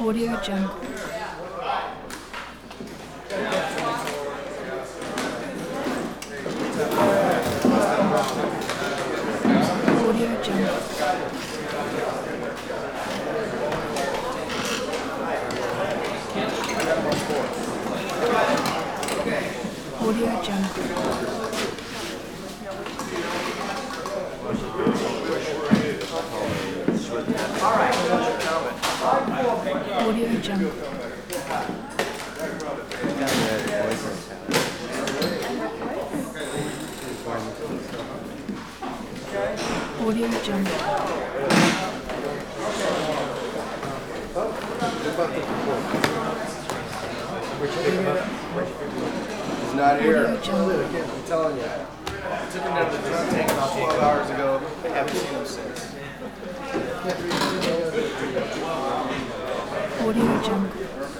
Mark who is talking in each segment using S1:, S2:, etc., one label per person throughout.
S1: Audio Jungle. Audio Jungle. Audio Jungle. Audio Jungle. Audio Jungle.
S2: He's not here.
S1: Audio Jungle.
S2: I'm telling you. I took him down to the drug tank about 12 hours ago. Haven't seen him since.
S1: Audio Jungle.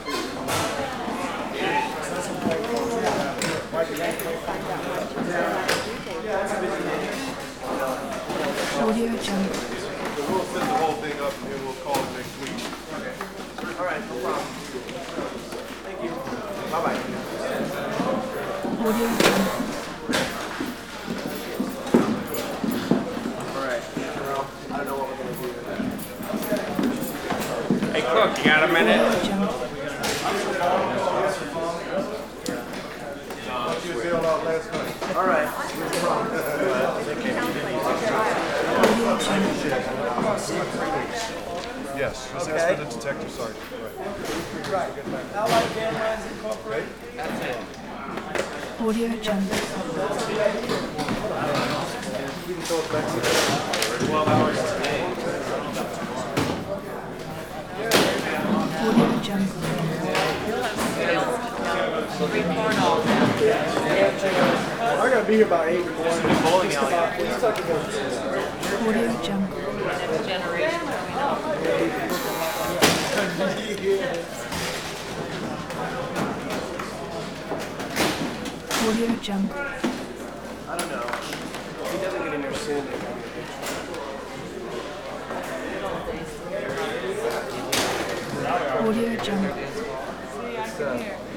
S1: Audio Jungle.
S3: We'll set the whole thing up and then we'll call it next week.
S2: Okay. All right, no problem. Thank you. Bye-bye.
S1: Audio Jungle.
S2: All right. Well, I don't know what we're going to do.
S4: Hey, Cook, you got a minute?
S1: Audio Jungle.
S3: You bailed out last night.
S2: All right. No problem.
S1: Audio Jungle.
S3: Yes, just ask for the detective sergeant. Right.
S2: Allied Ganglands Incorporated.
S1: Audio Jungle.
S2: 12 hours today.
S1: Audio Jungle.
S2: I got to be here by 8 in the morning. Bowling alley.
S1: Audio Jungle. Audio Jungle.
S2: I don't know. If he doesn't get in there soon, they're going to
S1: Audio Jungle.
S2: get